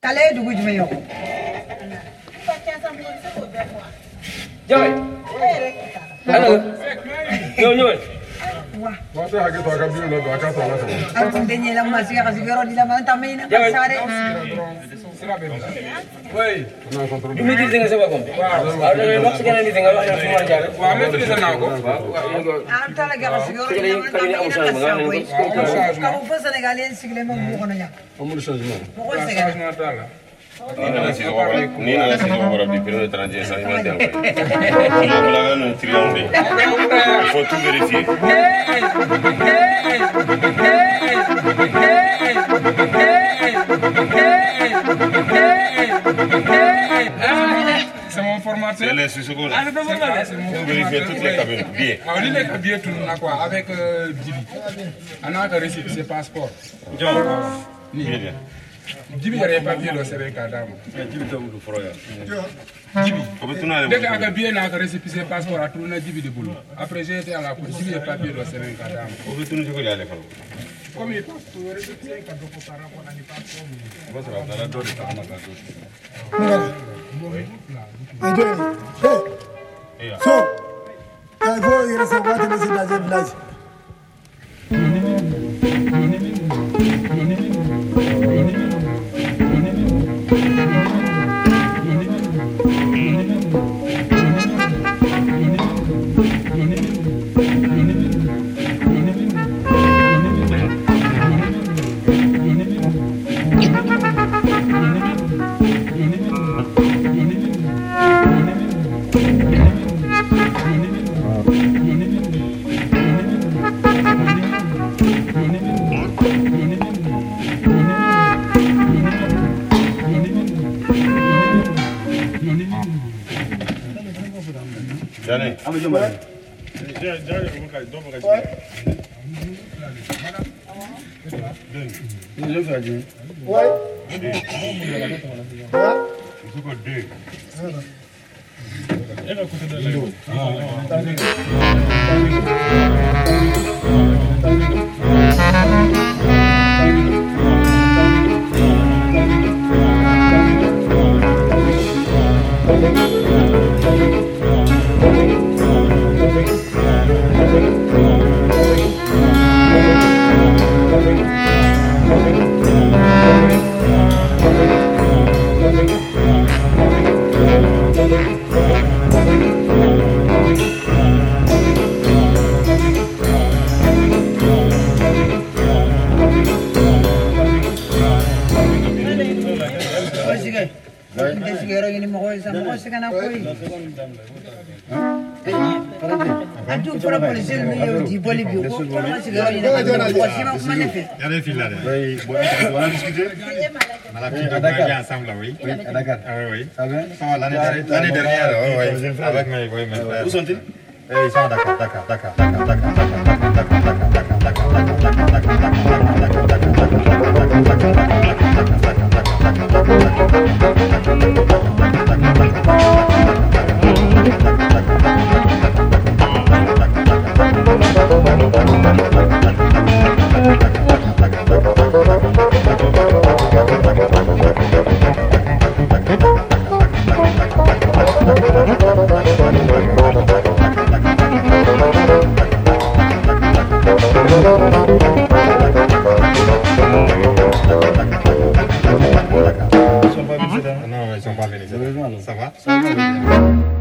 Tale du guj mayo. Joy. Halo. Nyoy. Wata hage to aka biyo do aka sala sa. An denye la ma siga sigaro di la ma tamina sare. Wai, Du maîtriser nga sa boppam. Waaw da ngay wax ci keneen nit nga wax na suma jaar. wa maîtriser na ko. Am tala ga sigaro di la ma tamina. Ka ko fa Sénégalais sigle mo bu ko na ñak. Amul changement. Ko Sénégal. Ni nana si wara bi période étranger ça il m'a dit voilà un triangle il faut tout vérifier C'est mon formateur. c'est les sous-secondes faut vérifier toutes les cabines bien Ah, on est bien tout na quoi avec Djibi. On a un récépissé passeport. bien bien Djibi yare papier do sere ka dama. Djibi to du froya Djibi. ko betuna Dès que bien na ka récépissé passeport à tourner Djibi de boulot. Après j'ai été à la police, Djibi papier do sere ka dama. ko betuna ko yale fa Comme il passe pour récépissé ka do ko par rapport à ni passeport. ba sa dara do de ta ma ka do So, I go here and say, what is it as a village? Jane Sigaro ini mo ko sa mo sa kana ko. Adu para police ni di boli bi ko sigaro ini ko sima ko manefe. Il y a des filles là. Oui, on a discuté. On a pris Dakar ensemble, oui. Oui, à Dakar. Ah oui. Ça va? Ça va l'année dernière, oui. Avec mes frères. Où sont-ils? Ils sont à Dakar, Dakar. Ils sont pas venus. Non, ils sont pas venus. Ça va? Ça va.